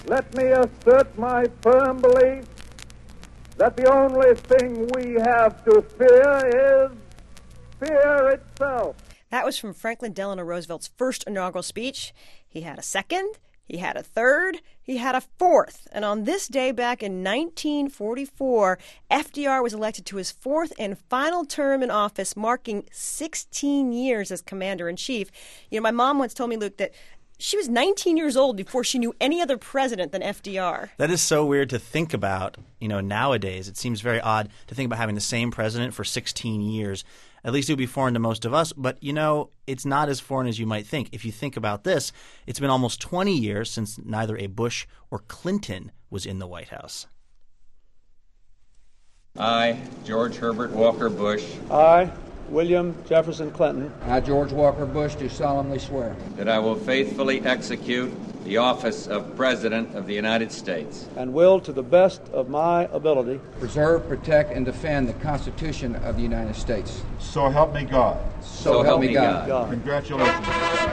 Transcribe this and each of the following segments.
Let me assert my firm belief that the only thing we have to fear is fear itself. That was from Franklin Delano Roosevelt's first inaugural speech. He had a second, he had a third, he had a fourth. And on this day back in 1944, FDR was elected to his fourth and final term in office, marking 16 years as commander-in-chief. You know, my mom once told me, Luke, that she was 19 years old before she knew any other president than FDR. That is so weird to think about. You know, nowadays it seems very odd to think about having the same president for 16 years. At least it would be foreign to most of us. But, you know, it's not as foreign as you might think. If you think about this, it's been almost 20 years since neither a Bush or Clinton was in the White House. I, George Herbert Walker Bush. I, William Jefferson Clinton. I, George Walker Bush, do solemnly swear that I will faithfully execute the office of President of the United States. And will, to the best of my ability, preserve, protect, and defend the Constitution of the United States. So help me God. So help me God. Congratulations.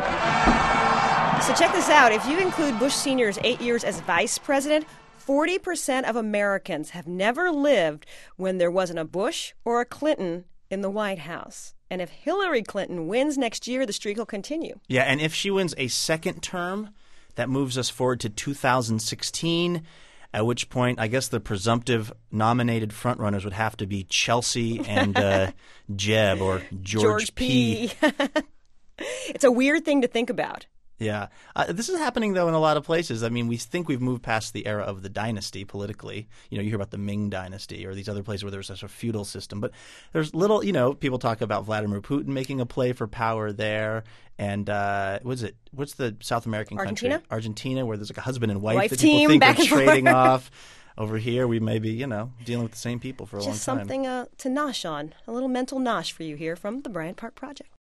So check this out. If you include Bush Sr.'s 8 years as vice president, 40% of Americans have never lived when there wasn't a Bush or a Clinton in the White House. And if Hillary Clinton wins next year, the streak will continue. Yeah, and if she wins a second term, that moves us forward to 2016, at which point I guess the presumptive nominated frontrunners would have to be Chelsea and Jeb or George P. It's a weird thing to think about. Yeah. This is happening, though, in a lot of places. I mean, we think we've moved past the era of the dynasty politically. You know, you hear about the Ming dynasty or these other places where there's such a feudal system. But there's little, you know, people talk about Vladimir Putin making a play for power there. And what's the South American country? Argentina, where there's like a husband and wife that people think are trading off. Over here, we may be, you know, dealing with the same people for a long time. Just something to nosh on. A little mental nosh for you here from the Bryant Park Project.